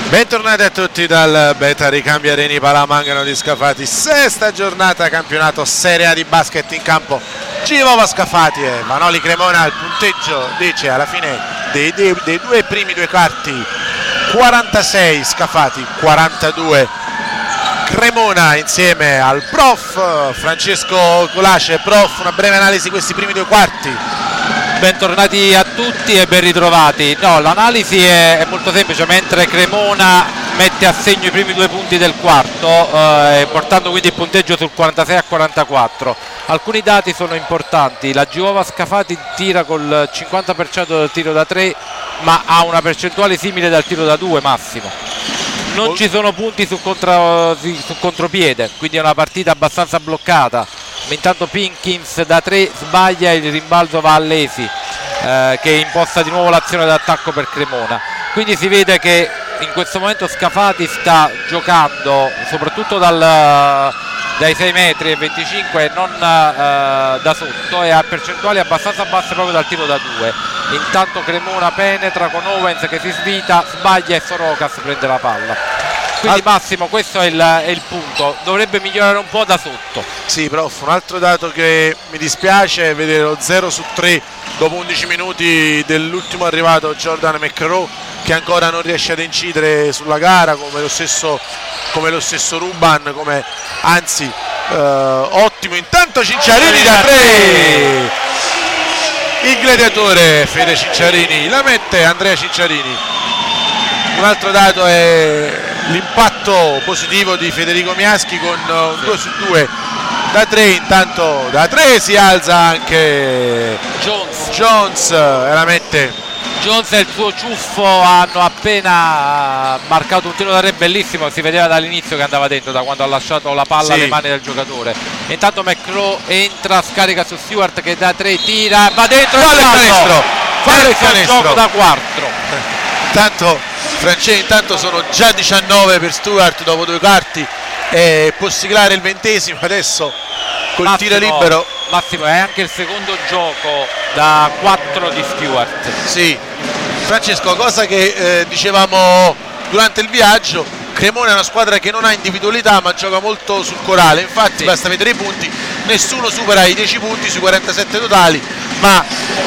Bentornati a tutti dal Beta Ricambio Areni Palamangano di Scafati, sesta giornata campionato Serie A di basket in campo. Givova Scafati e Vanoli Cremona. Il punteggio dice alla fine dei primi due quarti 46 Scafati, 42 Cremona, insieme al prof Francesco Colace. Prof, una breve analisi di questi primi due quarti. Bentornati a tutti e ben ritrovati. No, l'analisi è molto semplice. Mentre Cremona mette a segno i primi due punti del quarto, portando quindi il punteggio sul 46 a 44. Alcuni dati sono importanti. La Givova Scafati tira col 50% del tiro da 3, ma ha una percentuale simile dal tiro da 2 massimo. Non ci sono punti su contropiede, quindi è una partita abbastanza bloccata. Intanto Pinkins da 3 sbaglia, il rimbalzo va a Lesi, che imposta di nuovo l'azione d'attacco per Cremona. Quindi si vede che in questo momento Scafati sta giocando soprattutto dai 6 metri e 25 e non da sotto, e ha percentuali abbastanza basse proprio dal tiro da 2. Intanto Cremona penetra con Owens che si svita, sbaglia e Sorocas prende la palla. Quindi Massimo, questo è il punto, dovrebbe migliorare un po' da sotto. Sì, prof, un altro dato che mi dispiace è vedere lo 0 su 3 dopo 11 minuti dell'ultimo arrivato Jordan McCrow, che ancora non riesce ad incidere sulla gara, come lo stesso Ruban, anzi ottimo. Intanto Cinciarini da 3, il gladiatore Fede Cinciarini la mette, Andrea Cinciarini. Un altro dato è l'impatto positivo di Federico Miaschi con un 2 su 2 da 3. Intanto da 3 si alza anche Jones e la mette. Jones e il suo ciuffo hanno appena marcato un tiro da 3 bellissimo, si vedeva dall'inizio che andava dentro, da quando ha lasciato la palla alle mani del giocatore. Intanto McCrow entra, scarica su Stewart che da 3 tira, va dentro, fa il gioco da 4. Intanto sono già 19 per Stewart dopo 2 quarti e può siglare il 20esimo adesso col tiro libero. Massimo, è anche il secondo gioco da 4 di Stewart. Sì, Francesco, cosa che dicevamo durante il viaggio, Cremona è una squadra che non ha individualità ma gioca molto sul corale. Infatti basta vedere i punti, nessuno supera i 10 punti sui 47 totali, ma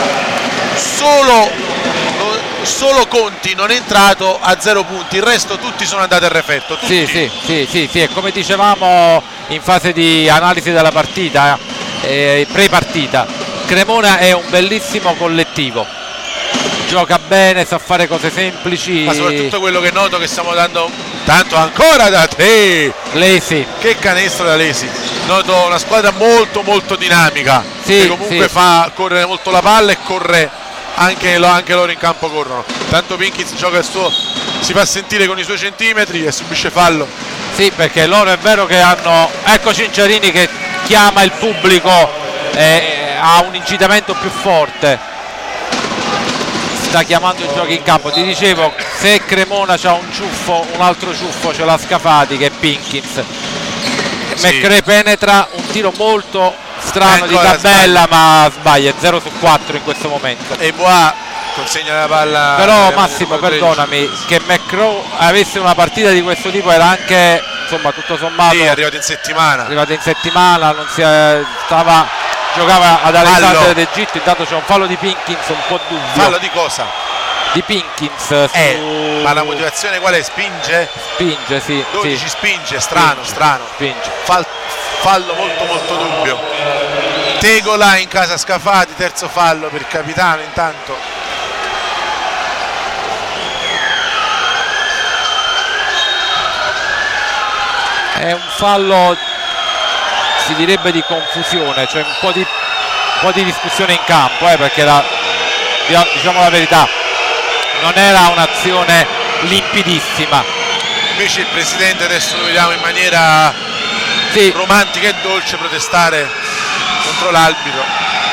solo Conti non è entrato a 0 punti, il resto tutti sono andati al referto. Sì, e come dicevamo in fase di analisi della partita, pre-partita, Cremona è un bellissimo collettivo, gioca bene, sa fare cose semplici, ma soprattutto quello che noto che stiamo dando tanto ancora da 3. Lesi, che canestro da Lesi. Noto una squadra molto molto dinamica, che comunque fa correre molto la palla e corre anche loro in campo corrono. Tanto Pinkins gioca il suo, si fa sentire con i suoi centimetri e subisce fallo. Sì, perché loro è vero che hanno, ecco Cinciarini che chiama il pubblico, ha un incitamento più forte, sta chiamando i giochi in campo. Ti dicevo, se Cremona c'ha un altro ciuffo ce l'ha Scafati, che è Pinkins. McCray penetra, un tiro molto strano di tabella, ma sbaglia, 0 su 4 in questo momento. E Bois consegna la palla. Però Massimo, perdonami, che McCrow avesse una partita di questo tipo era anche, insomma, tutto sommato, sì, arrivato in settimana, non si giocava ad Alessandria d'Egitto. Intanto c'è un fallo di Pinkins un po' dubbio. Fallo di cosa? Di Pinkins ma la motivazione qual è? Spinge, sì. 12 spinge, strano. Spinge. Fallo molto molto dubbio. Tegola in casa Scafati, terzo fallo per il capitano. Intanto è un fallo, si direbbe, di confusione, cioè un po' di discussione in campo, perché diciamo la verità, non era un'azione limpidissima. Invece il presidente, adesso lo vediamo in maniera romantica e dolce protestare contro l'arbitro.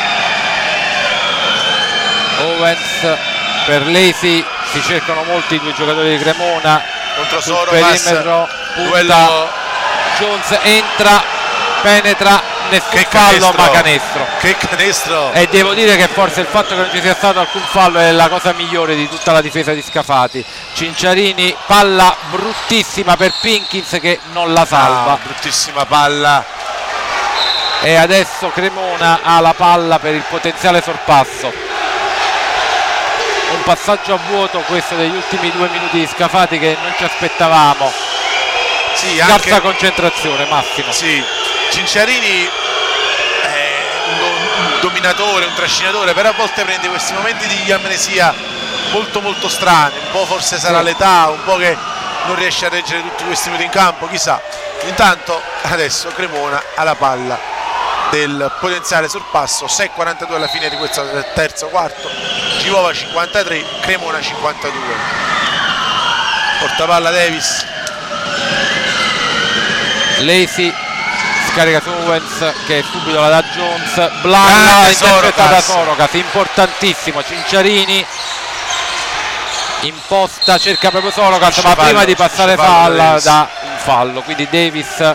Owens per Lesi, si cercano molti i due giocatori di Cremona contro sul perimetro, punta, Jones entra, penetra, nessun fallo ma canestro. Che canestro! E devo dire che forse il fatto che non ci sia stato alcun fallo è la cosa migliore di tutta la difesa di Scafati. Cinciarini, palla bruttissima per Pinkins che non la salva. Bruttissima palla. E adesso Cremona ha la palla per il potenziale sorpasso. Un passaggio a vuoto questo degli ultimi 2 minuti di Scafati che non ci aspettavamo. Sì, scarsa anche concentrazione, Massimo. Sì, Cinciarini è un dominatore, un trascinatore, però a volte prende questi momenti di amnesia molto strani, un po' forse sarà l'età, un po' che non riesce a reggere tutti questi minuti in campo, chissà. Intanto adesso Cremona ha la palla del potenziale sorpasso, 6:42 alla fine di questo terzo quarto, Givova 53, Cremona 52. Portapalla Davis. Lacy scarica su Owens che subito la dà Jones, Blanda intercettata Sorokas, importantissimo. Cinciarini imposta, cerca proprio Sorokas, ma prima di passare palla da un fallo, quindi Davis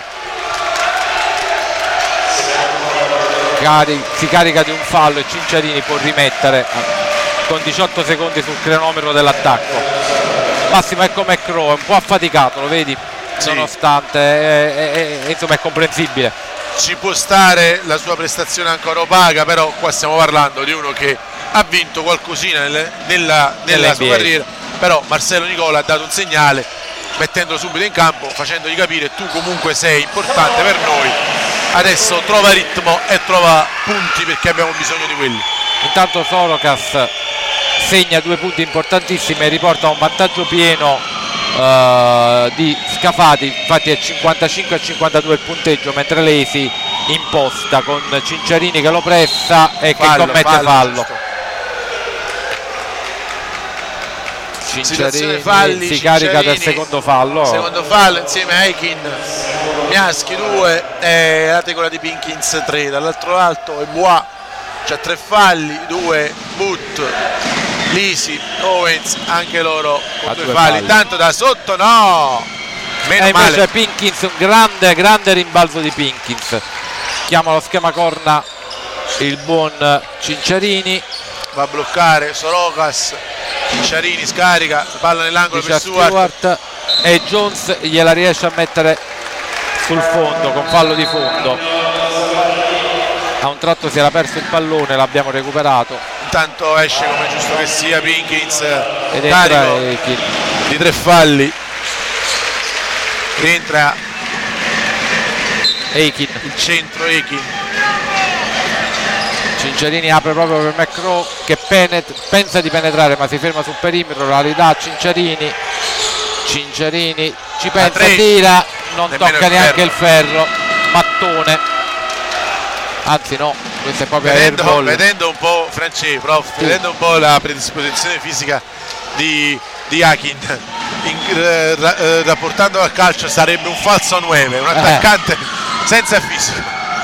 si carica di un fallo e Cinciarini può rimettere con 18 secondi sul cronometro dell'attacco. Massimo, ecco McCrow, è un po' affaticato, lo vedi? Sì. Nonostante insomma è comprensibile, ci può stare la sua prestazione ancora opaca, però qua stiamo parlando di uno che ha vinto qualcosina nella sua carriera. Però Marcelo Nicola ha dato un segnale mettendolo subito in campo, facendogli capire: tu comunque sei importante per noi, adesso trova ritmo e trova punti perché abbiamo bisogno di quelli. Intanto Sorokas segna 2 punti importantissimi e riporta un vantaggio pieno di Scafati, infatti è 55-52 il punteggio, mentre Lacy imposta con Cinciarini che lo pressa e che commette fallo. Cinciarini falli, si carica del secondo fallo insieme a Aikin, Miaschi 2 e la tegola di Pinkins 3. Dall'altro lato è Bois, c'ha 3 falli, 2 Butt, Lisi, Owens, anche loro con 2 falli. Intanto da sotto no, meno male. Invece Pinkins, un grande rimbalzo di Pinkins, chiama lo schema corna il buon Cinciarini, va a bloccare Sorokas, Cinciarini scarica, palla nell'angolo per Stewart e Jones gliela riesce a mettere sul fondo con fallo di fondo. A un tratto si era perso il pallone, l'abbiamo recuperato. Intanto esce, come giusto che sia, Pinkins ed entra di 3 falli. Rientra Aikin, il centro Aikin. Cinciarini apre proprio per McCrow che pensa di penetrare ma si ferma sul perimetro, la ridà a Cinciarini ci pensa, tira, non tocca neanche il ferro, mattone, anzi no, questo è proprio vedendo un po' Francesco, prof, sì. Vedendo un po' la predisposizione fisica di Aikin, rapportando al calcio sarebbe un falso 9, un attaccante senza fisico.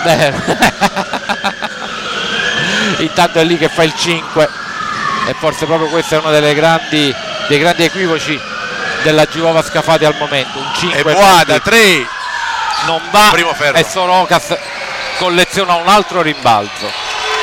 Intanto è lì che fa il 5 e forse proprio questo è uno dei grandi equivoci della Givova Scafati al momento. Un 5 e Boada 3 non va e Sorokas colleziona un altro rimbalzo.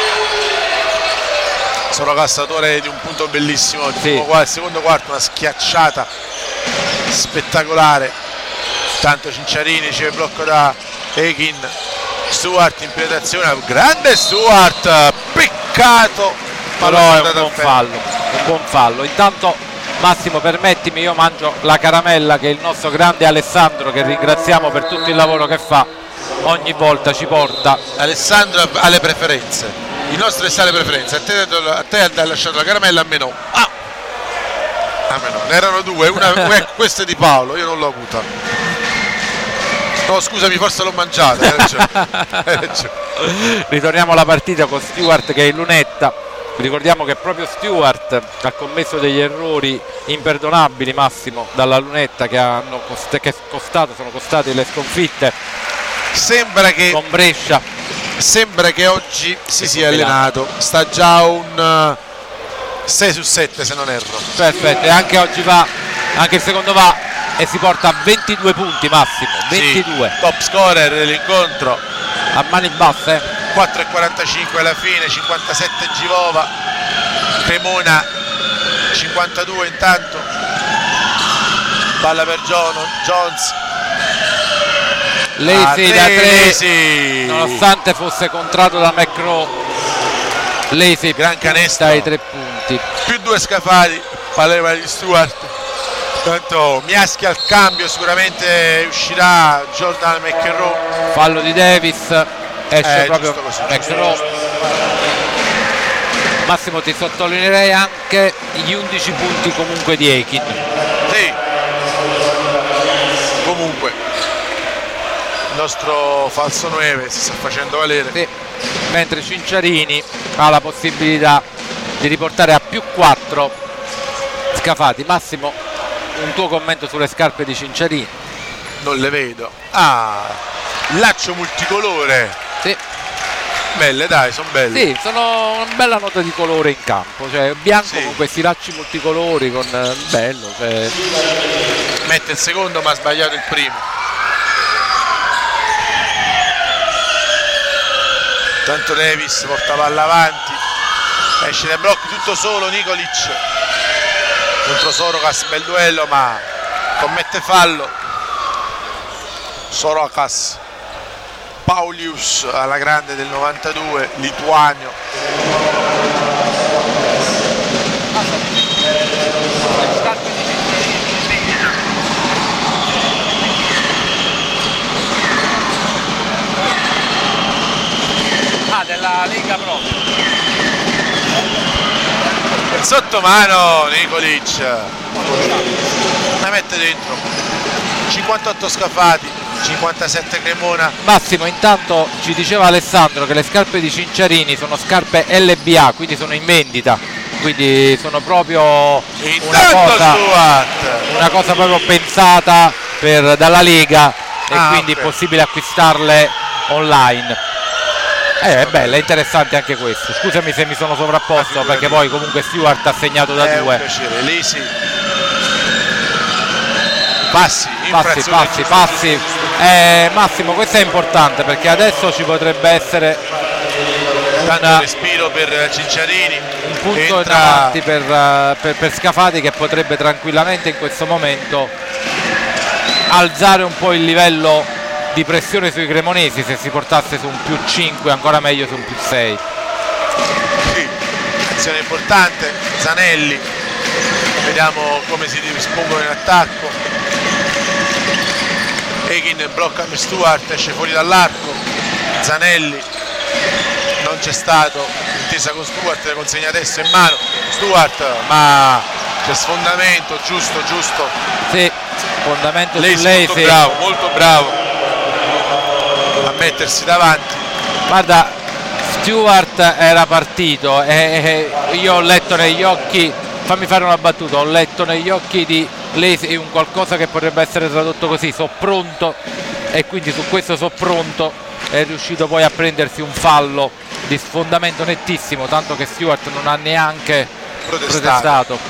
Sorokas autore di un punto bellissimo, sì. Il secondo quarto, una schiacciata spettacolare. Tanto Cinciarini riceve blocco da Aikin, Stewart in penetrazione, grande Stewart, peccato, però è un buon fallo. Intanto Massimo, permettimi, io mangio la caramella che il nostro grande Alessandro, che ringraziamo per tutto il lavoro che fa, ogni volta ci porta. Alessandro ha le preferenze, il nostro è le preferenze, a te ha lasciato la caramella, a me no. A me no, ne erano 2, una questa è di Paolo, io non l'ho avuta. No, scusami, forse l'ho mangiata. Hai ragione. Ritorniamo alla partita con Stewart che è in lunetta. Ricordiamo che proprio Stewart ha commesso degli errori imperdonabili, Massimo, dalla lunetta che sono costati le sconfitte. Sembra che con Brescia. Sembra che oggi si sia allenato. Sta già un 6 su 7 se non erro. Perfetto, e anche oggi anche il secondo va e si porta a 22 punti, Massimo, 22. Sì, top scorer dell'incontro a mani basse. 4,45 alla fine, 57 Givova, Cremona 52 intanto, palla per Jones, Lacy da 3, Lacy. nonostante fosse contratto da McCraw, Lacy Gran canestro dai 3 punti. più 2 Scafati, palla di Stewart, tanto mischia al cambio, sicuramente uscirà Jordan McEnroe. Fallo di Davis, esce proprio così, McCraw. Massimo, ti sottolineerei anche gli 11 punti comunque di Aiken. Sì, comunque il nostro falso 9 si sta facendo valere. Sì. Mentre Cinciarini ha la possibilità di riportare a più 4 Scafati. Massimo, un tuo commento sulle scarpe di Cinciarini? Non le vedo. Laccio multicolore. Sì, Belle, dai, sono belle. sì, sono una bella nota di colore in campo, cioè bianco Sì. con questi lacci multicolori, con bello, cioè. Mette il secondo ma ha sbagliato il primo. Tanto Davis porta palla avanti, esce dai blocchi tutto solo Nikolic contro Sorokas, bel duello ma commette fallo. Sorokas, Paulius alla grande del 92, lituano. Della Lega proprio. Il sottomano Nikolic la mette dentro. 58 Scafati, 57 Cremona. Massimo, intanto ci diceva Alessandro che le scarpe di Cinciarini sono scarpe LBA, quindi sono in vendita, quindi sono proprio una cosa proprio pensata dalla Lega e quindi ok. è possibile acquistarle online. È bella, è interessante anche questo. Scusami se mi sono sovrapposto perché poi comunque Stewart ha segnato da 2. Un piacere, Lacy. Passi. Massimo, questo è importante perché adesso ci potrebbe essere tanto respiro per Cinciarini, un punto in avanti per Scafati, che potrebbe tranquillamente in questo momento alzare un po' il livello di pressione sui cremonesi. Se si portasse su un più 5, ancora meglio su un più 6. Sì, azione importante, Zanelli, vediamo come si dispongono in attacco. Aiken blocca per Stewart, esce fuori dall'arco, Zanelli non c'è stato, intesa con Stewart, le consegna adesso in mano Stewart, ma c'è sfondamento, giusto. Sì, fondamento su Lacy, molto bravo a mettersi davanti. Guarda, Stewart era partito e io ho letto negli occhi, fammi fare una battuta, ho letto negli occhi di Lacy un qualcosa che potrebbe essere tradotto così: so pronto, e quindi su questo so pronto è riuscito poi a prendersi un fallo di sfondamento nettissimo, tanto che Stewart non ha neanche protestato.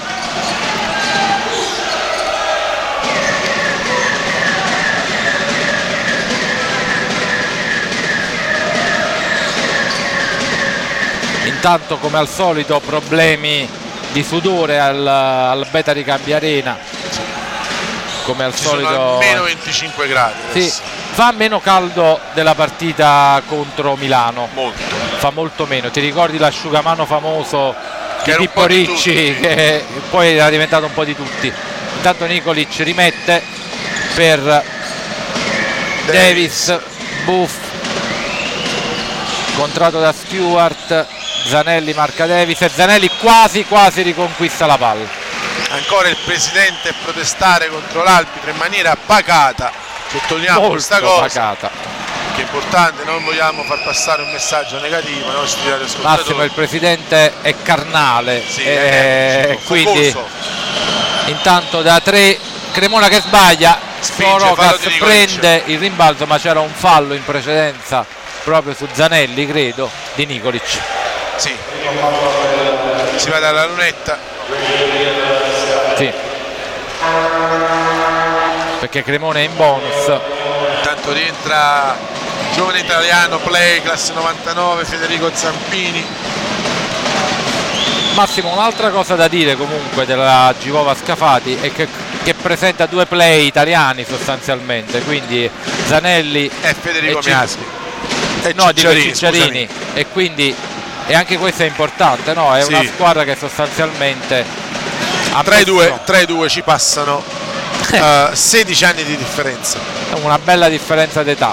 Intanto, come al solito, problemi di sudore al Beta Ricambio Arena, come al solito. Sono almeno 25 gradi sì, fa meno caldo della partita contro Milano, molto. Fa molto meno. Ti ricordi l'asciugamano famoso di Pippo Ricci, che poi era diventato un po' di tutti. Intanto Nikolic rimette per Davis, Buff, contratto da Stewart, Zanelli marca Davis e Zanelli quasi riconquista la palla. Ancora il presidente a protestare contro l'arbitro in maniera pacata, sottolineiamo questa cosa pacata, che è importante, non vogliamo far passare un messaggio negativo ai nostri radioascoltatori. Massimo, il presidente è carnale, sì, quindi intanto da 3 Cremona che sbaglia, Sorokas prende il rimbalzo, ma c'era un fallo in precedenza proprio su Zanelli, credo, di Nikolic. Sì, si va dalla lunetta. Sì, perché Cremona è in bonus. Intanto rientra giovane italiano, play, classe 99, Federico Zampini. Massimo, un'altra cosa da dire comunque della Givova Scafati è che presenta due play italiani sostanzialmente, quindi Zanelli e Federico Miaschi e Cicciarini, e quindi e anche questo è importante, no? È una squadra che sostanzialmente tra i due ci passano 16 anni di differenza, una bella differenza d'età.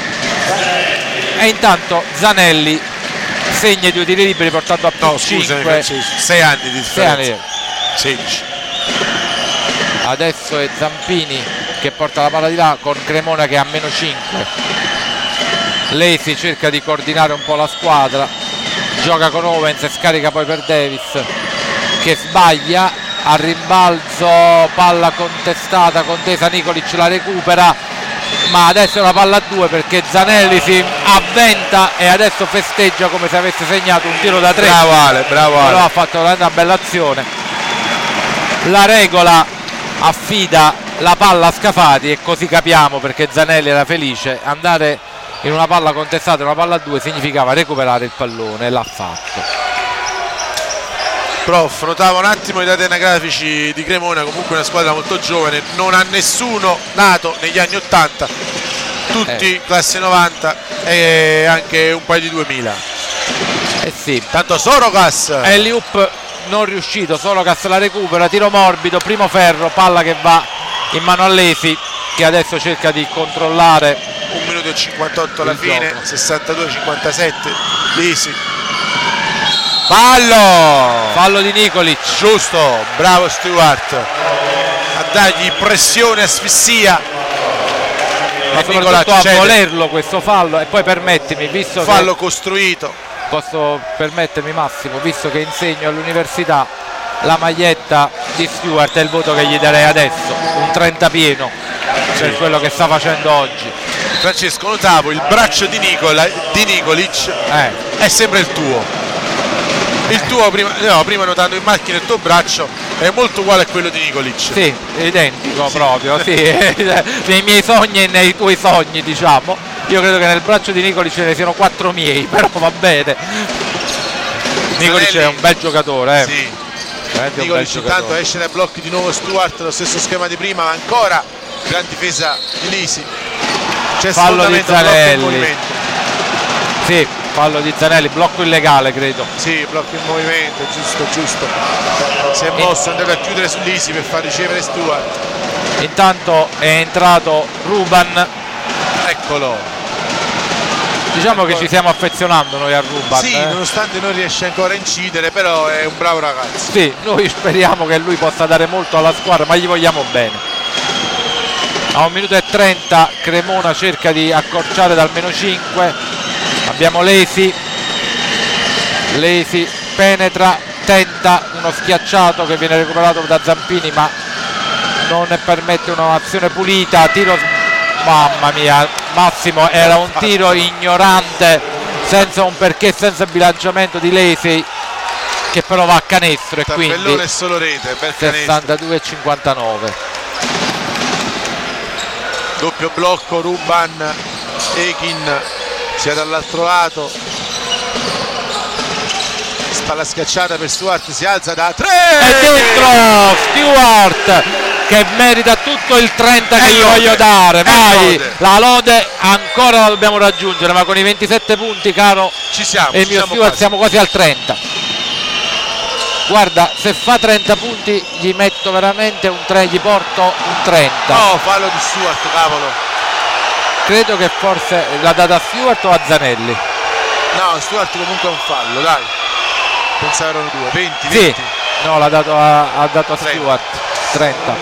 E intanto Zanelli segna 2 tiri liberi portando a più 5. 6 anni di differenza. 16. Adesso è Zampini che porta la palla di là con Cremona che ha meno 5. Lei si cerca di coordinare un po' la squadra, gioca con Owens e scarica poi per Davis che sbaglia, a rimbalzo, palla contesa, Nikolic la recupera, ma adesso è una palla a 2 perché Zanelli si avventa e adesso festeggia come se avesse segnato un tiro da 3. Bravo Ale. Però ha fatto una bella azione. La regola affida la palla a Scafati e così capiamo perché Zanelli era felice. Andare in una palla contestata, una palla a 2 significava recuperare il pallone e l'ha fatto. Prof, notavo un attimo i dati anagrafici di Cremona, comunque una squadra molto giovane, non ha nessuno nato negli anni 80, tutti classe 90 e anche un paio di 2000. Sì, tanto Sorokas e Liup non riuscito, Sorokas la recupera, tiro morbido, primo ferro, palla che va in mano a Lesi che adesso cerca di controllare. 1 minuto e 58 alla fine, 62-57, Lesi. Fallo di Nikolic, giusto, bravo Stewart a dargli pressione, asfissia e soprattutto a volerlo questo fallo. E poi permettimi, visto fallo costruito, posso permettermi Massimo, visto che insegno all'università, la maglietta di Stewart è il voto che gli darei adesso, un 30 pieno per quello che sta facendo oggi. Francesco, notavo il braccio di Nikolic è sempre il tuo. Il tuo prima notando in macchina il tuo braccio è molto uguale a quello di Nikolic. Sì, identico proprio, sì. Nei miei sogni e nei tuoi sogni, diciamo. Io credo che nel braccio di Nikolic ce ne siano 4 miei, però va bene. Nikolic è un bel giocatore, Sì. Nikolic intanto esce dai blocchi di nuovo Stewart, lo stesso schema di prima, ma ancora gran difesa di Lisi. C'è fallo di Zanelli. Movimento. Sì, fallo di Zanelli, blocco illegale credo. Sì, blocco in movimento, giusto. Si è mosso, è andato a chiudere su Lisi per far ricevere Stewart. Intanto è entrato Ruban. Eccolo. Diciamo che ci stiamo affezionando noi a Ruban. Sì, nonostante non riesce ancora a incidere, però è un bravo ragazzo. Sì, noi speriamo che lui possa dare molto alla squadra, ma gli vogliamo bene. A 1 minuto e 30 Cremona cerca di accorciare dal meno 5. Abbiamo Lesi penetra, tenta uno schiacciato che viene recuperato da Zampini, ma non ne permette un'azione pulita. Tiro, mamma mia Massimo, era un tiro ignorante, senza un perché, senza bilanciamento di Lesi, che però va a canestro e quindi è solo rete, 62-59. Doppio blocco, Ruban, Ekin sia dall'altro lato, spalla schiacciata per Stewart, si alza da 3 e dentro Stewart che merita tutto il 30 che gli voglio dare. Vai, la lode ancora la dobbiamo raggiungere, ma con i 27 punti, caro ci siamo, e il mio Stewart, siamo quasi al 30. Guarda, se fa 30 punti gli metto veramente un 3, gli porto un 30. No, fallo di Stewart, cavolo. Credo che forse l'ha data a Stewart o a Zanelli. No, Stewart comunque è un fallo, dai. Pensavo erano 2, 20. Sì, no, l'ha dato ha dato a Stewart, 30.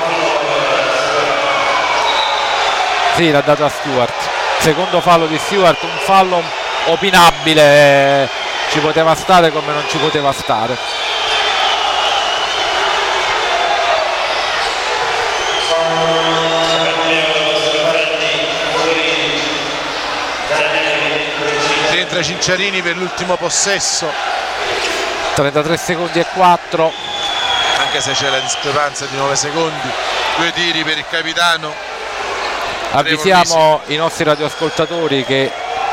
Sì, l'ha dato a Stewart. Secondo fallo di Stewart, un fallo opinabile, ci poteva stare come non ci poteva stare. Entra Cicciarini per l'ultimo possesso. 33 secondi e 4. Anche se c'è la discrepanza di 9 secondi. 2 tiri per il capitano. Avvisiamo i nostri radioascoltatori che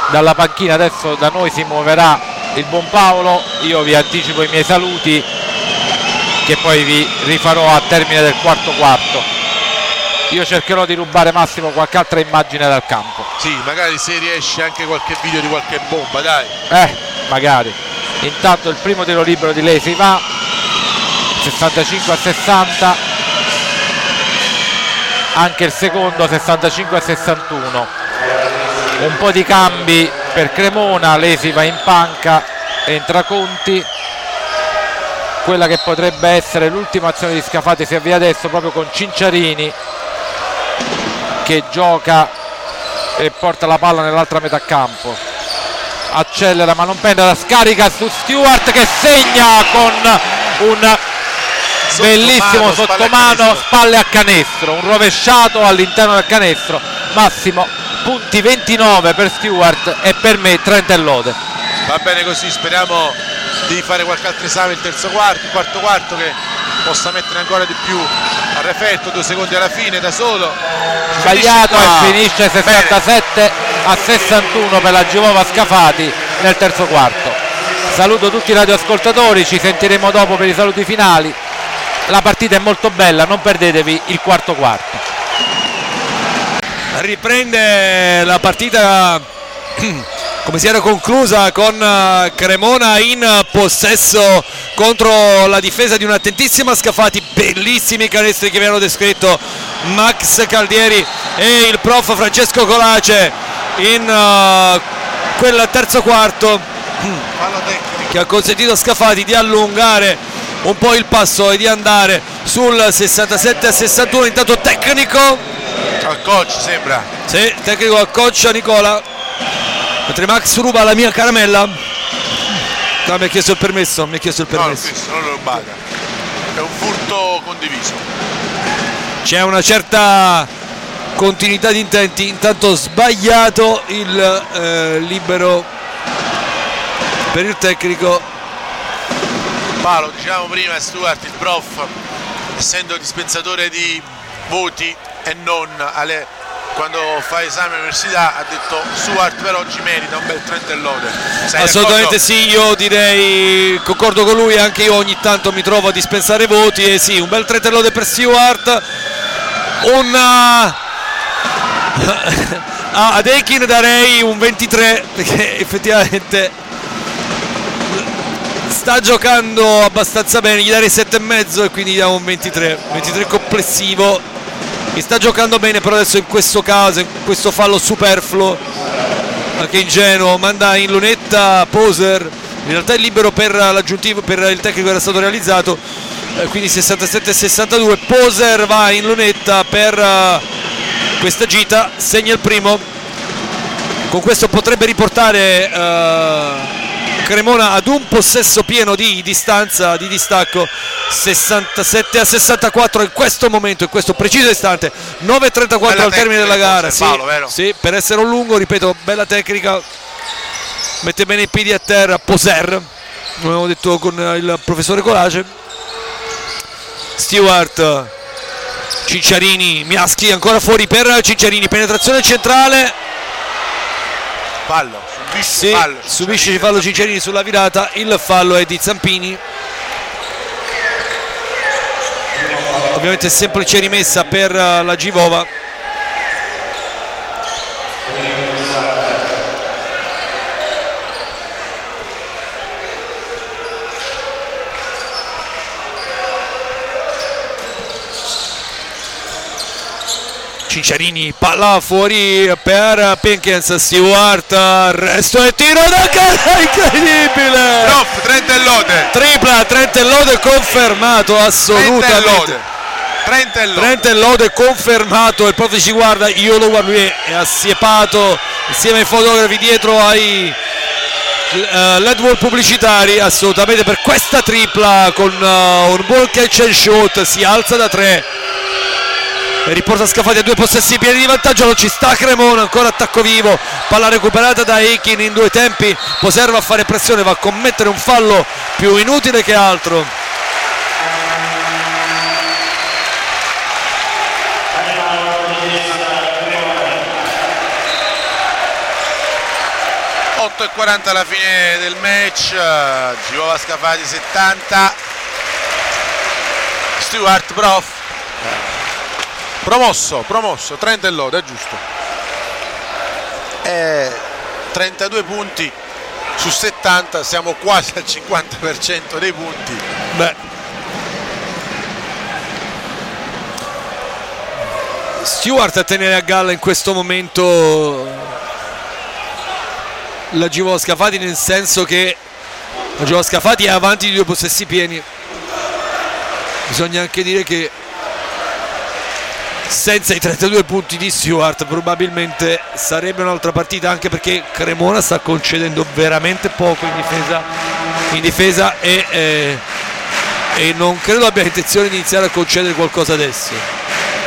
dalla panchina. Adesso da noi si muoverà il buon Paolo, io vi anticipo i miei saluti che poi vi rifarò a termine del quarto. Io cercherò di rubare Massimo qualche altra immagine dal campo. Sì, magari se riesce anche qualche video di qualche bomba, dai. Magari. Intanto il primo tiro libero di Lesi va 65-60, anche il secondo 65-61. Un po' di cambi per Cremona, Lesi va in panca, entra Conti. Quella che potrebbe essere l'ultima azione di Scafati si avvia adesso proprio con Cinciarini che gioca e porta la palla nell'altra metà campo, accelera ma non penetra, scarica su Stewart che segna con un bellissimo sottomano, spalle a canestro, un rovesciato all'interno del canestro. Massimo, punti 29 per Stewart e per me 30 e lode. Va bene così, speriamo di fare qualche altro esame il terzo quarto, il quarto quarto che possa mettere ancora di più a referto, 2 secondi alla fine da solo. Sbagliato e finisce 67-61 per la Givova Scafati nel terzo quarto. Saluto tutti i radioascoltatori, ci sentiremo dopo per i saluti finali. La partita è molto bella, non perdetevi il quarto quarto. Riprende la partita come si era conclusa, con Cremona in possesso contro la difesa di un'attentissima Scafati. Bellissimi canestri che vi hanno descritto Max Caldieri e il prof Francesco Colace in quel terzo quarto, che ha consentito a Scafati di allungare un po' il passo e di andare sul 67-61. Intanto tecnico al coach, sembra. Sì, tecnico al coach Nicola, mentre Max ruba la mia caramella. No, mi ha chiesto il permesso, No, non lo rubata, è un furto condiviso. C'è una certa continuità di intenti. Intanto sbagliato il libero per il tecnico. Paolo, dicevamo prima, Stewart, il prof, essendo dispensatore di voti e non quando fa esame all'università, ha detto Stewart per oggi merita un bel 30 e lode. Assolutamente sì, io direi, concordo con lui, anche io ogni tanto mi trovo a dispensare voti e sì, un bel 30 e lode per Stewart. Ad Ekin darei un 23 perché effettivamente sta giocando abbastanza bene, gli darei 7,5 e quindi diamo un 23 complessivo. Mi sta giocando bene, però adesso in questo caso, in questo fallo superfluo, anche ingenuo, manda in lunetta Poser. In realtà il libero per l'aggiuntivo, per il tecnico era stato realizzato, quindi 67-62. Poser va in lunetta per questa gita, segna il primo. Con questo potrebbe riportare Cremona ad un possesso pieno di distanza, di distacco, 67-64 in questo momento, in questo preciso istante. 9:34 al termine della gara. Sì, Paolo, vero? sì, per essere un lungo, ripeto, bella tecnica, mette bene i piedi a terra. Poser, come avevo detto con il professore Colace. Stewart, Cicciarini, Miaschi ancora fuori per Cicciarini, penetrazione centrale, fallo, subisce il fallo Cicciarini sulla virata. Il fallo è di Zampini, ovviamente semplice rimessa per la Givova. Cicciarini, palla fuori per Pinkins. Stewart, arresto e tiro da gara incredibile. Prof, 30 e lode. Tripla, 30 e lode confermato, assolutamente. 30 e lode confermato. Il prof ci guarda, io lo guardo, lui è assiepato insieme ai fotografi dietro ai LED wall pubblicitari, assolutamente, per questa tripla con un buon catch and shoot. Si alza da 3 e riporta Scafati a 2 possessi pieni di vantaggio. Non ci sta Cremona, ancora attacco vivo, palla recuperata da Ekin in 2 tempi. Poser va a fare pressione, va a commettere un fallo più inutile che altro. 8:40 alla fine del match. Givova Scafati 70, Stewart prof promosso, Trent e lode, è giusto. 32 punti su 70, siamo quasi al 50% dei punti. Stewart a tenere a galla in questo momento la Givova Scafati, nel senso che la Givova Scafati è avanti di 2 possessi pieni. Bisogna anche dire che senza i 32 punti di Stewart probabilmente sarebbe un'altra partita, anche perché Cremona sta concedendo veramente poco in difesa e non credo abbia intenzione di iniziare a concedere qualcosa adesso.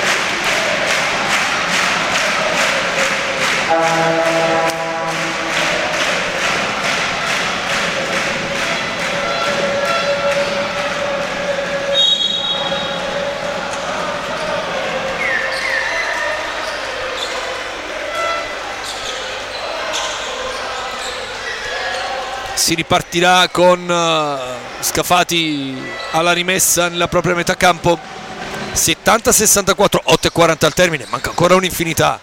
Si ripartirà con Scafati alla rimessa nella propria metà campo. 70-64, 8:40 al termine, manca ancora un'infinità.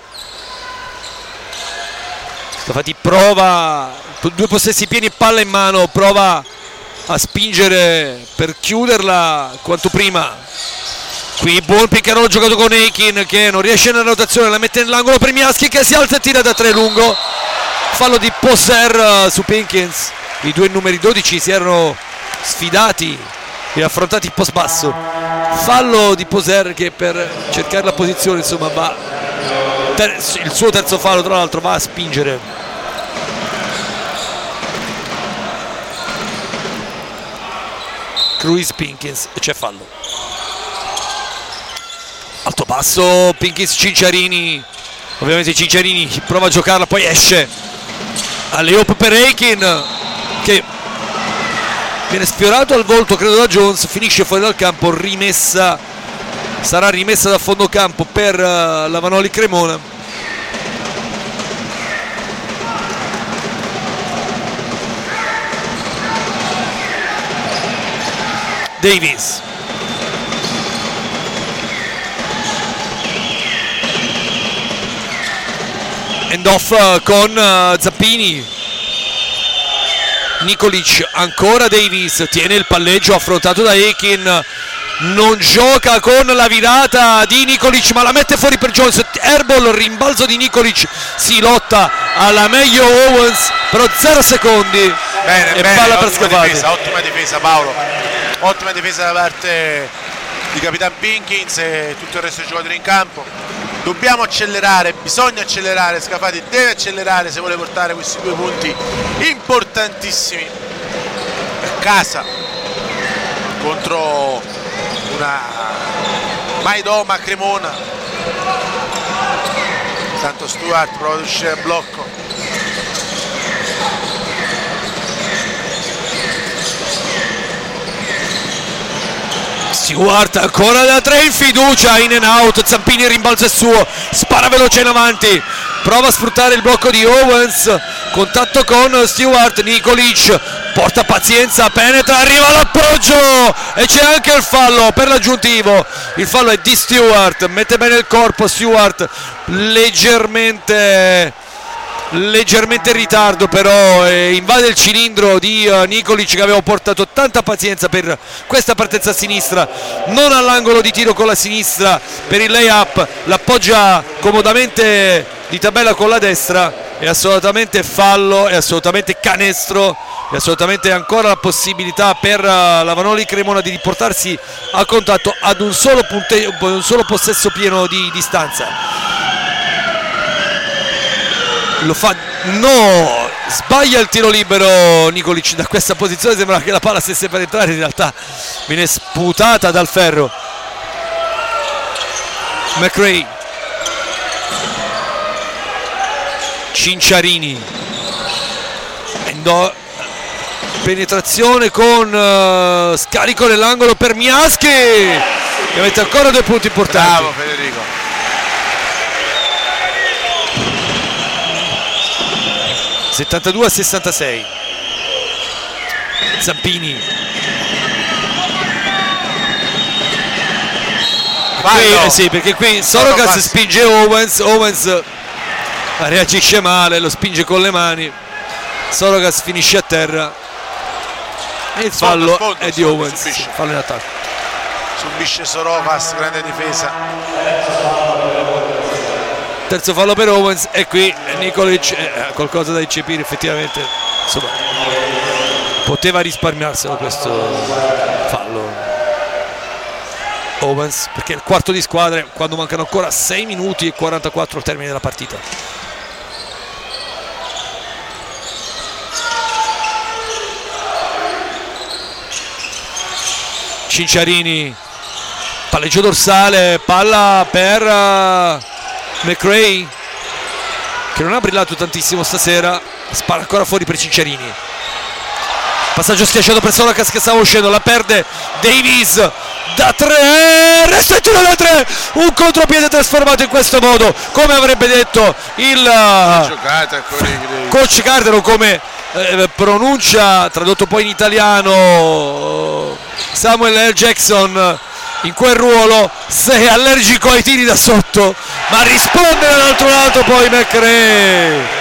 Scafati prova, 2 possessi pieni, palla in mano, prova a spingere per chiuderla quanto prima. Qui buon pick and roll giocato con Aiken, che non riesce nella rotazione, la mette nell'angolo per Miaschi, che si alza e tira da 3 lungo. Fallo di Poser su Pinkins. I due numeri 12 si erano sfidati e affrontati post basso. Fallo di Poser, che per cercare la posizione, insomma, va il suo terzo fallo, tra l'altro, va a spingere. Cruz Pinkins, e c'è fallo. Alto basso, Pinkins, Cinciarini. Ovviamente Cinciarini prova a giocarla, poi esce. Alley-oop per Aiken, che viene sfiorato al volto, credo, da Jones, finisce fuori dal campo, sarà rimessa da fondo campo per la Vanoli Cremona. Davis, end off con Zappini. Nikolic, ancora Davis, tiene il palleggio affrontato da Aiken, non gioca con la virata di Nikolic, ma la mette fuori per Jones. Airball, rimbalzo di Nikolic, si lotta alla meglio Owens, però 0 secondi. Bene, palla per Scafati. Ottima difesa, Paolo, ottima difesa da parte di Capitan Pinkins e tutto il resto dei giocatori in campo. Dobbiamo accelerare, bisogna accelerare, Scafati deve accelerare se vuole portare questi 2 punti importantissimi a casa contro una Maidoma Cremona. Tanto Stewart prova ad uscire a blocco. Stewart ancora da 3 in fiducia, in and out, Zampini, il rimbalzo è suo, spara veloce in avanti, prova a sfruttare il blocco di Owens, contatto con Stewart. Nikolic porta pazienza, penetra, arriva l'appoggio e c'è anche il fallo per l'aggiuntivo. Il fallo è di Stewart, mette bene il corpo Stewart, leggermente in ritardo, però invade il cilindro di Nikolic, che aveva portato tanta pazienza per questa partenza a sinistra, non all'angolo di tiro con la sinistra per il layup, l'appoggia comodamente di tabella con la destra. È assolutamente fallo, è assolutamente canestro, è assolutamente ancora la possibilità per la Vanoli Cremona di riportarsi a contatto ad un solo possesso pieno di distanza. Lo fa, no, sbaglia il tiro libero Nikolic da questa posizione, sembra che la palla stesse per entrare, in realtà viene sputata dal ferro. McRae, Cinciarini, penetrazione con scarico nell'angolo per Miaschi, che mette ancora 2 punti importanti. Bravo Federico. 72-66. Zampini. Sì, perché qui Sorokas spinge Owens reagisce male, lo spinge con le mani, Sorokas finisce a terra e il fallo è di Owens, fallo in attacco. Subisce Sorokas, grande difesa. Terzo fallo per Owens e qui Nikolic ha qualcosa da eccepire, effettivamente insomma poteva risparmiarselo questo fallo Owens, perché è il quarto di squadra quando mancano ancora 6 minuti e 44 al termine della partita. Cinciarini, palleggio dorsale, palla per McRae che non ha brillato tantissimo stasera, spara ancora fuori per Cinciarini. Passaggio schiacciato per Sorokas che stava uscendo, la perde Davis da 3, resta il tiro da 3, un contropiede trasformato in questo modo, come avrebbe detto il coach Carter, o come pronuncia, tradotto poi in italiano, Samuel L. Jackson in quel ruolo, sei allergico ai tiri da sotto, ma risponde dall'altro lato poi McRae.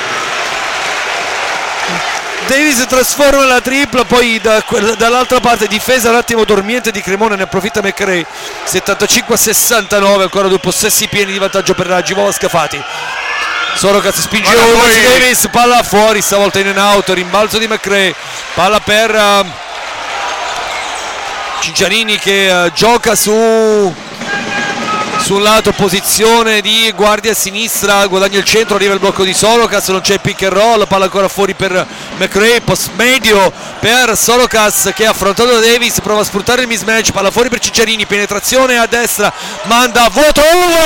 Davis trasforma la tripla, poi dall'altra parte difesa un attimo dormiente di Cremona, ne approfitta McRae. 75-69, ancora 2 possessi pieni di vantaggio per Givosca Fati. Sorokas spinge Davis, palla fuori, stavolta in and out, rimbalzo di McRae, palla per Cinciarini che gioca sul lato, posizione di guardia a sinistra, guadagna il centro, arriva il blocco di Sorokas, non c'è il pick and roll, palla ancora fuori per McRae, post medio per Sorokas che ha affrontato da Davis, prova a sfruttare il mismatch, palla fuori per Cinciarini, penetrazione a destra, manda a vuoto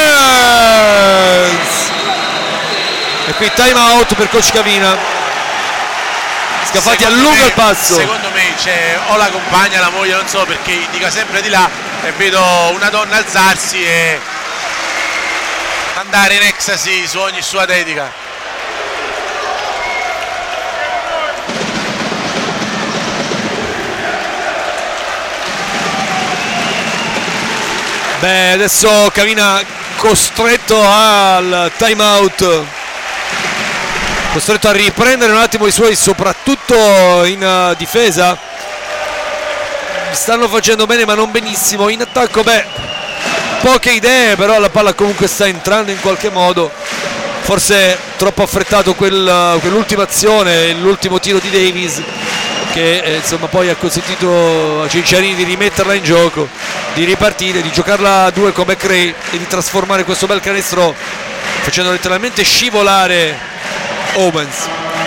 Owens e qui time out per coach Cavina. Scafati allunga il passo. Secondo me c'è o la compagna, la moglie, non so, perché indica sempre di là e vedo una donna alzarsi e andare in ecstasy su ogni sua dedica. Beh, adesso Cavina costretto al time out, costretto a riprendere un attimo i suoi, soprattutto in difesa. Stanno facendo bene ma non benissimo. In attacco poche idee, però la palla comunque sta entrando in qualche modo. Forse troppo affrettato quell'ultima azione, l'ultimo tiro di Davis che insomma poi ha consentito a Cinciarini di rimetterla in gioco, di ripartire, di giocarla a 2 con McRae e di trasformare questo bel canestro facendo letteralmente scivolare Owens.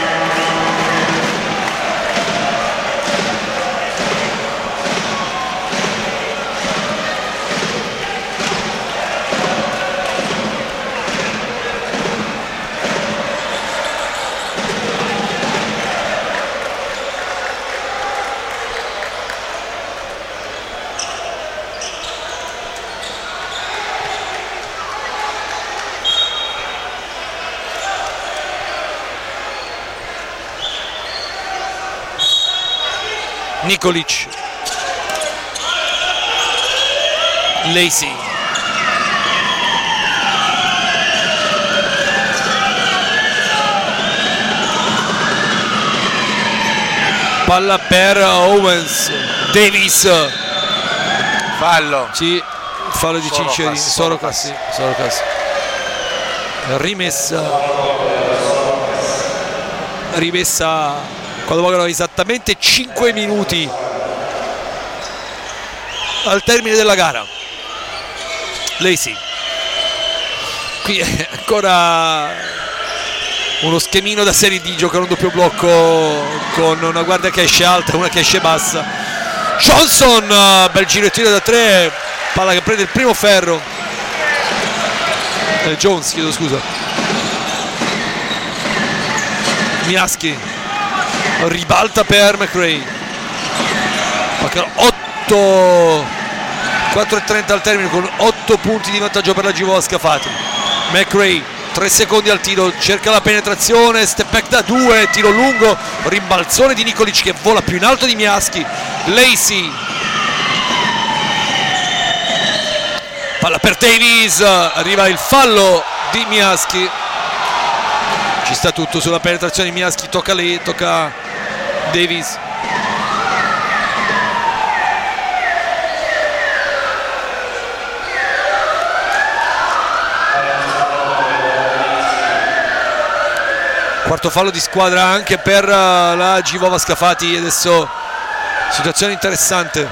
Nikolic, Lacey, palla per Owens, Davis, fallo, sì, fallo di Cinciarini, Sorokas, rimessa quando mancano esattamente 5 minuti al termine della gara. Lacey, qui è ancora uno schemino da serie D, giocano un doppio blocco con una guardia che esce alta e una che esce bassa. Johnson, bel giro e tiro da 3, palla che prende il primo ferro, Jones, chiedo scusa. Miaschi ribalta per McRae, 4:30 al termine con 8 punti di vantaggio per la Givosca Fati. McRae 3 secondi al tiro, cerca la penetrazione, step back da 2, tiro lungo, rimbalzone di Nikolic che vola più in alto di Miaschi. Lacey, palla per Davis, arriva il fallo di Miaschi, ci sta tutto sulla penetrazione di Miaschi, tocca lì, tocca Davis. Quarto fallo di squadra anche per la Givova Scafati. Adesso situazione interessante.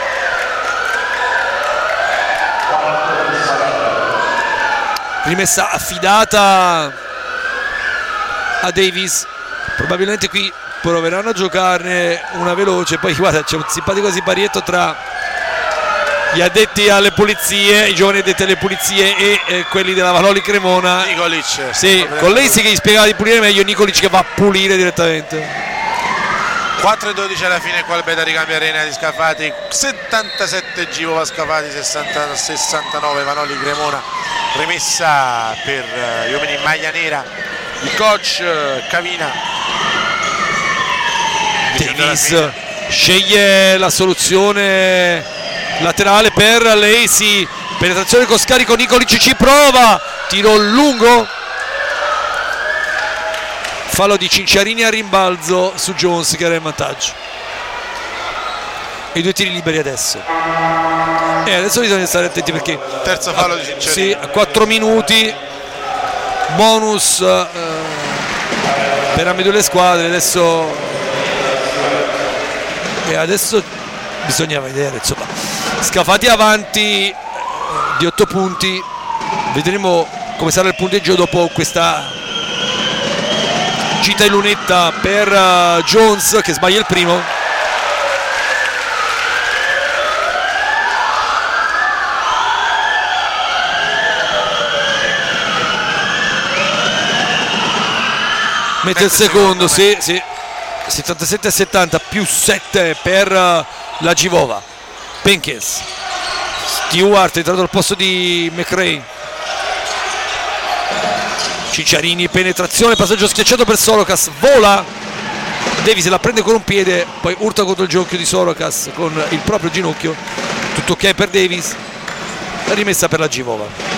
Rimessa affidata a Davis. Probabilmente qui proveranno a giocarne una veloce. Poi guarda, c'è un simpatico siparietto tra gli addetti alle pulizie, i giovani addetti alle pulizie e quelli della Valoli Cremona. Nikolic. Sì, con lei che gli spiegava di pulire meglio, Nikolic che va a pulire direttamente. 4-12 alla fine qua il beta ricambio arena di Scafati, 77 Givova Scafati, 69 Vanoli Cremona. Rimessa per gli uomini in maglia nera, il coach Cavina. Davis sceglie la soluzione laterale per Lacey, penetrazione con scarico, Nikolic ci prova, tiro lungo, fallo di Cinciarini a rimbalzo su Jones che era in vantaggio. E 2 tiri liberi adesso, e adesso bisogna stare attenti perché terzo fallo di Cinciarini, sì, a 4 minuti bonus per ambedue le squadre. Adesso bisogna vedere, insomma, Scafati avanti di 8 punti, vedremo come sarà il punteggio dopo questa gita in lunetta per Jones che sbaglia il primo. Mette il secondo, sì, 77-70 più 7 per la Givova. Penkins, Stewart è entrato al posto di McRae. Cinciarini, penetrazione, passaggio schiacciato per Sorokas, vola, Davis la prende con un piede, poi urta contro il ginocchio di Sorokas con il proprio ginocchio. Tutto ok per Davis, la rimessa per la Givova.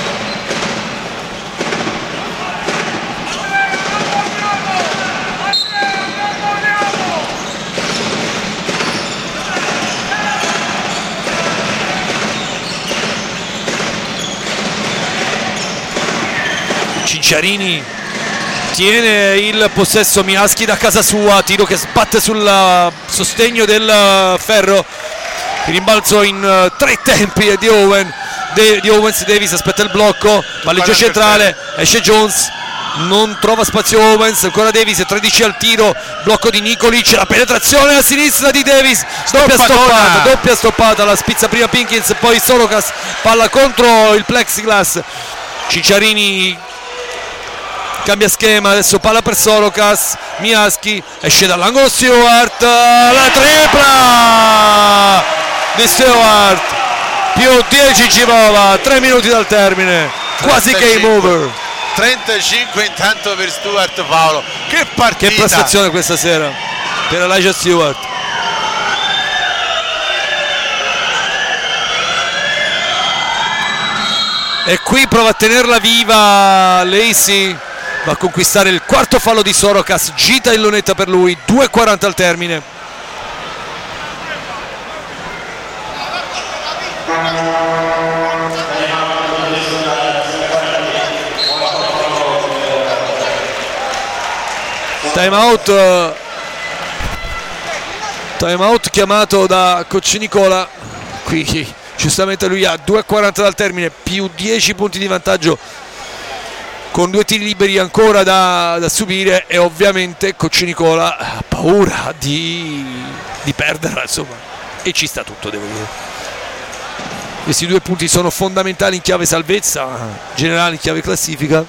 Cinciarini tiene il possesso, Miaschi da casa sua, tiro che sbatte sul sostegno del ferro, il rimbalzo in 3 tempi di Owens. Davis aspetta il blocco, palleggio centrale, esce Jones, non trova spazio Owens, ancora Davis, 13 al tiro, blocco di Nikolic, la penetrazione a sinistra di Davis, doppia stoppata, la spizza prima Pinkins, poi Sorokas, palla contro il plexiglass. Cinciarini cambia schema, adesso palla per Sorokas, Miaschi, esce dall'angolo Stewart, la tripla di Stewart, più 10 Givova, 3 minuti dal termine, quasi 35. game over. 35 intanto per Stewart. Paolo, che partita, che prestazione questa sera per Elijah Stewart. E qui prova a tenerla viva Lacey, va a conquistare il quarto fallo di Sorokas, gita in lunetta per lui, 2:40 al termine. Time out chiamato da coach Nicola, qui giustamente lui ha 2:40 dal termine, più 10 punti di vantaggio, con 2 tiri liberi ancora da subire, e ovviamente coach Nicola ha paura di perderla, insomma, e ci sta tutto, devo dire. Questi 2 punti sono fondamentali in chiave salvezza generale, in chiave classifica.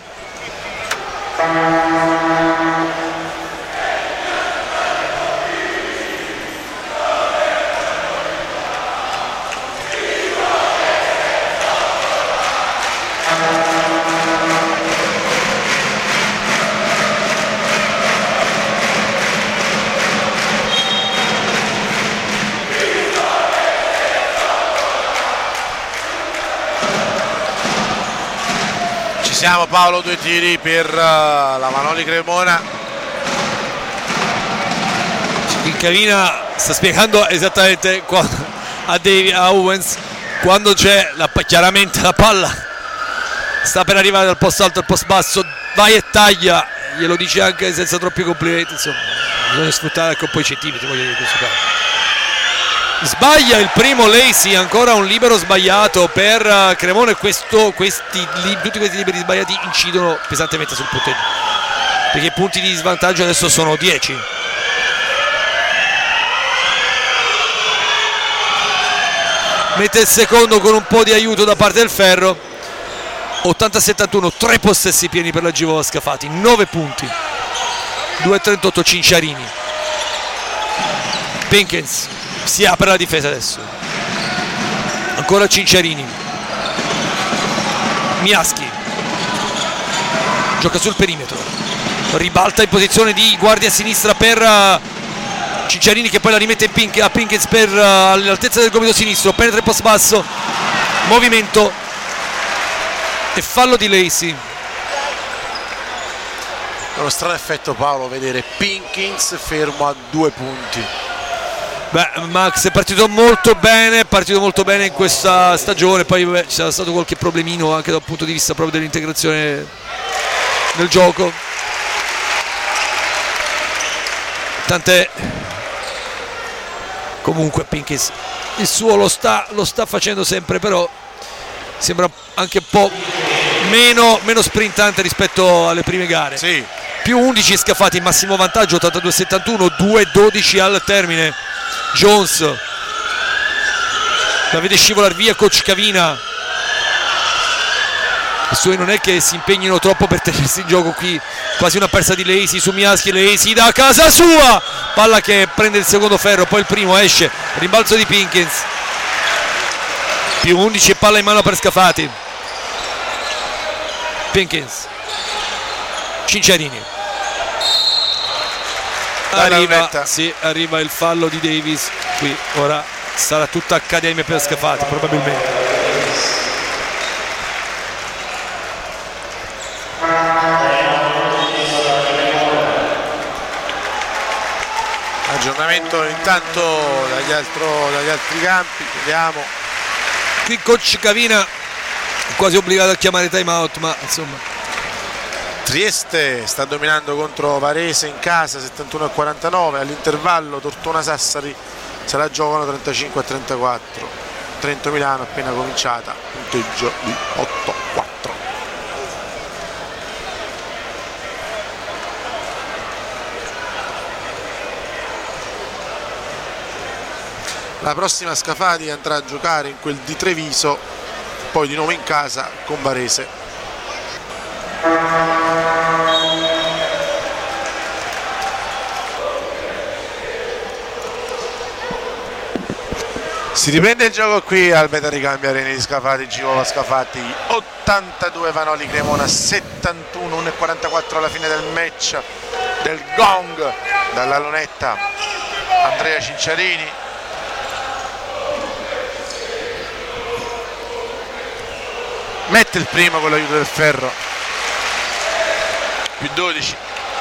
siamo Paolo, 2 tiri per la Vanoli Cremona. Ciccavina sta spiegando esattamente a Owens quando c'è chiaramente la palla sta per arrivare dal post alto al post basso, vai e taglia, glielo dice anche senza troppi complimenti, insomma bisogna sfruttare anche un po' i centimetri, voglio dire, questo caso. Sbaglia il primo Lacey, ancora un libero sbagliato per Cremona e tutti questi liberi sbagliati incidono pesantemente sul punteggio, perché i punti di svantaggio adesso sono 10. Mette il secondo con un po' di aiuto da parte del Ferro. 80-71, 3 possessi pieni per la Givova Scafati, 9 punti, 2-38 Cinciarini. Pinkins si apre la difesa adesso, ancora Cinciarini. Miaschi gioca sul perimetro, ribalta in posizione di guardia a sinistra per Cinciarini, che poi la rimette a Pinkins per all'altezza del gomito sinistro, penetra il post basso, movimento e fallo di Lacey. È uno strano effetto, Paolo, vedere Pinkins fermo a 2 punti. Beh, Max è partito molto bene in questa stagione, poi c'è stato qualche problemino anche dal punto di vista proprio dell'integrazione del gioco, tant'è. Comunque Pinkins il suo lo sta facendo sempre, però sembra anche un po' meno sprintante rispetto alle prime gare. Sì. Più 11 Scafati in massimo vantaggio, 82-71, 2-12 al termine. Jones la vede scivolare via coach Cavina. I suoi non è che si impegnino troppo per tenersi in gioco qui, quasi una persa di Lacey su Miaschi, Lacey da casa sua, palla che prende il secondo Ferro, poi il primo esce, rimbalzo di Pinkins, più 11 e palla in mano per Scafati. Pinkins, Cinciarini, arriva il fallo di Davis, qui ora sarà tutta accademia per Scafati probabilmente. Aggiornamento intanto dagli altri campi, vediamo. Qui coach Cavina è quasi obbligato a chiamare time out, ma insomma. Trieste sta dominando contro Varese in casa 71-49, all'intervallo Tortona Sassari se la giocano 35-34. Trento Milano appena cominciata, punteggio di 8-4. La prossima Scafati andrà a giocare in quel di Treviso, poi di nuovo in casa con Varese. Si riprende il gioco qui al Beta Ricambio Arena di Scafati, Givova Scafati 82, Vanoli Cremona 71, 1:44 alla fine del match, del gong dalla lunetta Andrea Cinciarini. Mette il primo con l'aiuto del Ferro, più 12.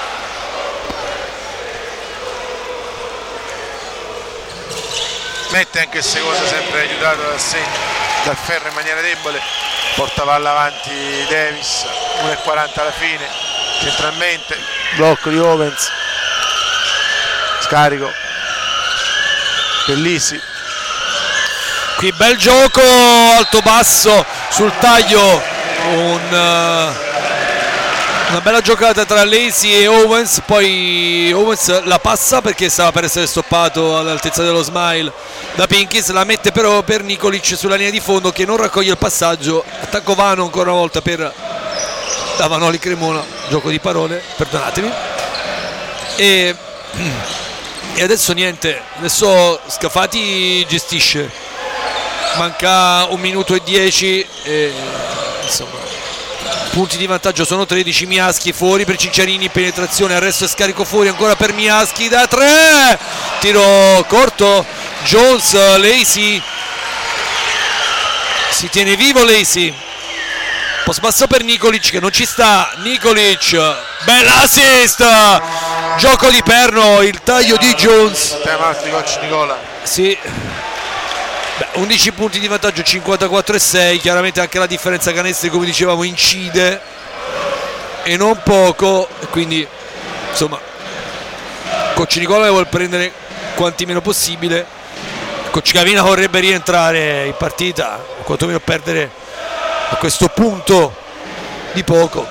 Mette anche il secondo, sempre aiutato dal Ferro in maniera debole, porta palla avanti Davis, 1:40 alla fine, centralmente, blocco di Owens, scarico per Lisi. Qui bel gioco alto-basso sul taglio, una bella giocata tra Lacey e Owens, poi Owens la passa perché stava per essere stoppato all'altezza dello smile da Pinkins, la mette però per Nikolic sulla linea di fondo che non raccoglie il passaggio, attacco vano ancora una volta per la Vanoli Cremona, gioco di parole, perdonatemi, e adesso niente, adesso Scafati gestisce, manca 1 minuto e 10 e insomma punti di vantaggio sono 13. Miaschi fuori per Cinciarini, penetrazione, arresto e scarico fuori ancora per Miaschi da 3, tiro corto, Jones, Lacey si tiene vivo, Lacey Post basso per Nikolic che non ci sta. Nikolic, bella assist, gioco di perno, il taglio di Jones. Coach Nicola. Sì. 11 punti di vantaggio, 54-6. Chiaramente anche la differenza canestri, come dicevamo, incide e non poco, quindi insomma Coach Nicola vuole prendere quanti meno possibile. Coach Gavina vorrebbe rientrare in partita, quantomeno perdere a questo punto di poco.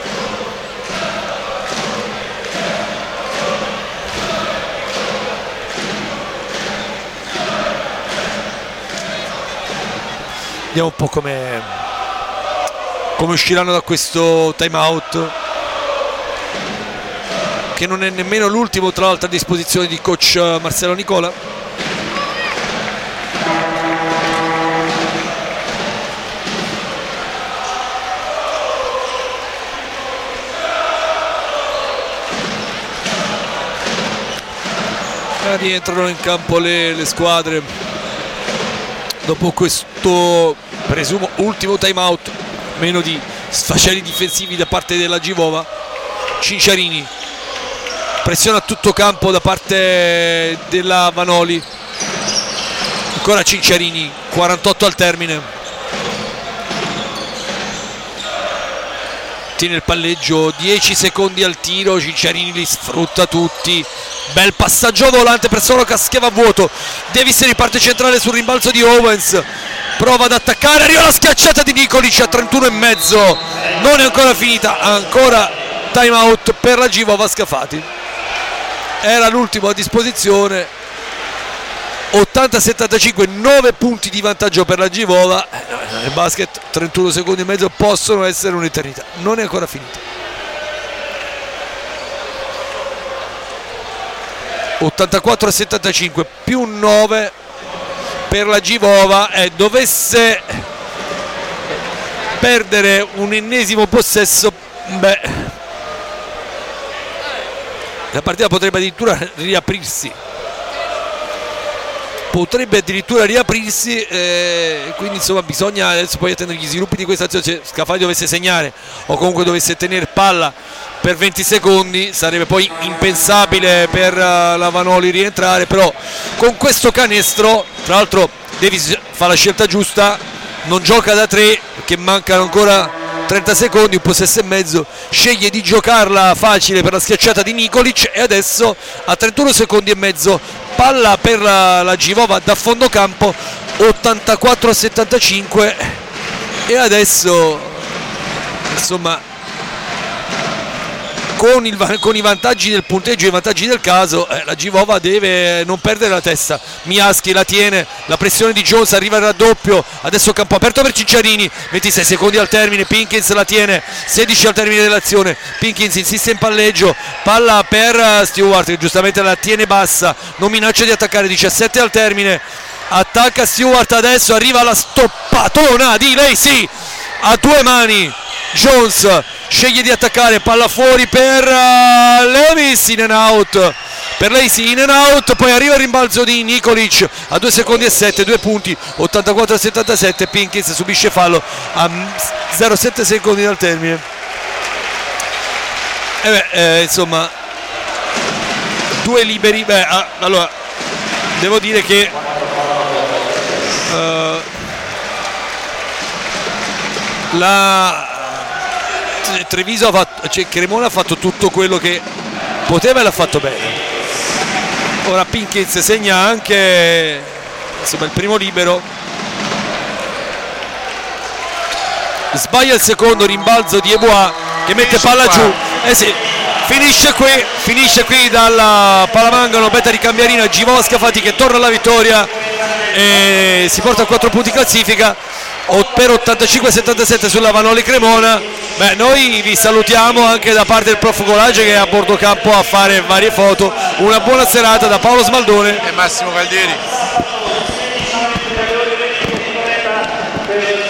Vediamo un po' come usciranno da questo time out, che non è nemmeno l'ultimo tra l'altro a disposizione di coach Marcello Nicola. Rientrano in campo le squadre dopo questo presumo ultimo time out, meno di sfaceli difensivi da parte della Givova. Cinciarini pressiona a tutto campo da parte della Vanoli, ancora Cinciarini, 48 al termine, tiene il palleggio, 10 secondi al tiro, Cinciarini li sfrutta tutti. Bel passaggio volante per Sorokas che va a vuoto. Davis riparte centrale sul rimbalzo di Owens, prova ad attaccare, arriva la schiacciata di Nikolic a 31,5, non è ancora finita, ancora time out per la Givova. Scafati era l'ultimo a disposizione, 80-75, 9 punti di vantaggio per la Givova. Nel basket 31 secondi e mezzo possono essere un'eternità, non è ancora finita. 84-75 più 9 per la Givova, e dovesse perdere un ennesimo possesso, beh, la partita potrebbe addirittura riaprirsi, quindi insomma bisogna adesso poi attendere gli sviluppi di questa azione. Se Scafati dovesse segnare o comunque dovesse tenere palla per 20 secondi sarebbe poi impensabile per la Vanoli rientrare, però con questo canestro, tra l'altro Davis fa la scelta giusta, non gioca da 3 perché mancano ancora 30 secondi, un possesso e mezzo, sceglie di giocarla facile per la schiacciata di Nikolic, e adesso a 31 secondi e mezzo palla per la Givova da fondo campo, 84-75, e adesso insomma con i vantaggi del punteggio e i vantaggi del caso, la Givova deve non perdere la testa. Miaschi la tiene, la pressione di Jones, arriva il raddoppio, adesso campo aperto per Cinciarini, 26 secondi al termine, Pinkins la tiene, 16 al termine dell'azione, Pinkins insiste in palleggio, palla per Stewart che giustamente la tiene bassa, non minaccia di attaccare, 17 al termine, attacca Stewart, adesso arriva la stoppatona di Lacey a 2 mani. Jones sceglie di attaccare, palla fuori per Levis, in and out per Lacey, in and out, poi arriva il rimbalzo di Nikolic a 2 secondi e 7, 2 punti, 84-77, Pinkins subisce fallo a 0,7 secondi dal termine. Insomma 2 liberi. Allora devo dire che Treviso ha fatto, cioè Cremona ha fatto tutto quello che poteva e l'ha fatto bene. Ora Pinkins segna anche insomma il primo libero, sbaglia il secondo, rimbalzo di Ebois che mette palla giù, finisce qui dalla Palamangano, betta di Cambiarina, Givova Scafati che torna alla vittoria e si porta a 4 punti in classifica per 85-77 sulla Vanoli Cremona. Noi vi salutiamo anche da parte del prof Golage che è a bordo campo a fare varie foto. Una buona serata da Paolo Smaldone e Massimo Caldieri.